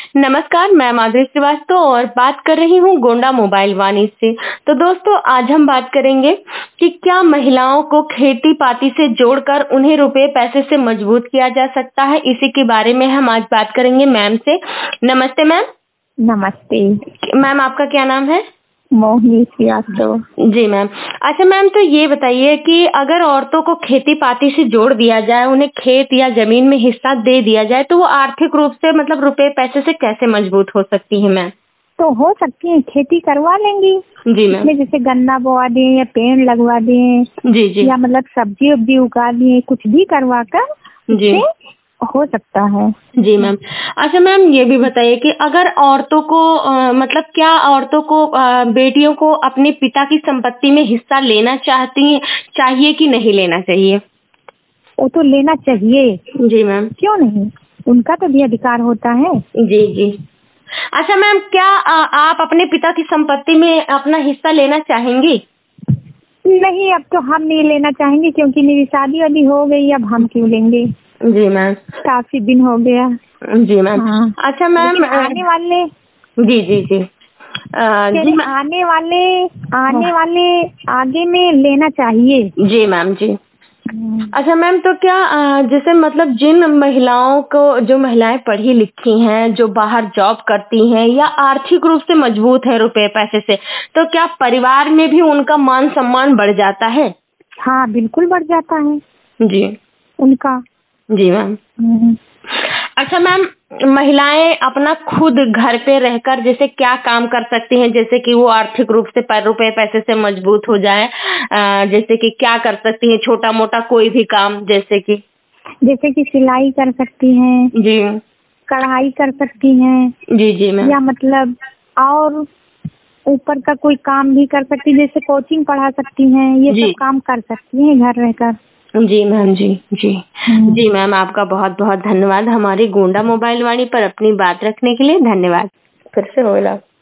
नमस्कार, मैं माधुरी श्रीवास्तव और बात कर रही हूँ गोंडा मोबाइल वाणी से। तो दोस्तों, आज हम बात करेंगे कि क्या महिलाओं को खेती-पाती से जोड़कर उन्हें रुपए पैसे से मजबूत किया जा सकता है। इसी के बारे में हम आज बात करेंगे मैम से। नमस्ते मैम। नमस्ते। मैम, आपका क्या नाम है? मोहिनी श्रीवास्तव। जी मैम। अच्छा मैम, तो ये बताइए कि अगर औरतों को खेती-पाती से जोड़ दिया जाए, उन्हें खेत या जमीन में हिस्सा दे दिया जाए, तो वो आर्थिक रूप से मतलब रुपए पैसे से कैसे मजबूत हो सकती है मैम? तो हो सकती है, खेती करवा लेंगी। जी मैम। इसमें जैसे गन्ना बोआ दें या पेड़ लगवा दें जी जी या मतलब सब्जी उब्जी उगा दिए, कुछ भी करवा कर जी इससे हो सकता है। जी मैम। अच्छा मैम, ये भी बताइए कि अगर औरतों को मतलब क्या औरतों को बेटियों को अपने पिता की संपत्ति में हिस्सा लेना चाहिए कि नहीं लेना चाहिए? वो तो लेना चाहिए, जी मैम। क्यों नहीं, उनका तो भी अधिकार होता है। जी जी। अच्छा मैम, क्या आप अपने पिता की संपत्ति में अपना हिस्सा लेना चाहेंगी? नहीं, अब तो हम नहीं लेना चाहेंगे क्योंकि मेरी शादी वादी हो गई, अब हम क्यों लेंगे। जी मैम। काफी दिन हो गया। जी मैम। हाँ, अच्छा मैम, लेकिन आने वाले जी जी जी जी मैम। आने वाले आगे में लेना चाहिए। जी मैम जी। अच्छा मैम, तो क्या जैसे मतलब जिन महिलाओं को, जो महिलाएं पढ़ी लिखी हैं, जो बाहर जॉब करती हैं या आर्थिक रूप से मजबूत है रुपए पैसे से, तो क्या परिवार में भी उनका मान सम्मान बढ़ जाता है? हाँ, बिल्कुल बढ़ जाता है जी उनका। जी मैम। अच्छा मैम, महिलाएं अपना खुद घर पे रहकर जैसे क्या काम कर सकती हैं, जैसे कि वो आर्थिक रूप से रुपए पैसे से मजबूत हो जाए। जैसे कि क्या कर सकती हैं, छोटा मोटा कोई भी काम, जैसे कि सिलाई कर सकती हैं, जी कढ़ाई कर सकती हैं, जी जी मैम। या मतलब और ऊपर का कोई काम भी कर सकती हैं, जैसे कोचिंग पढ़ा सकती हैं, ये जी सब काम कर सकती हैं घर रहकर। जी मैम। जी जी जी मैम, आपका बहुत बहुत धन्यवाद हमारी गोंडा मोबाइल वाणी पर अपनी बात रखने के लिए। धन्यवाद। फिर से होगा।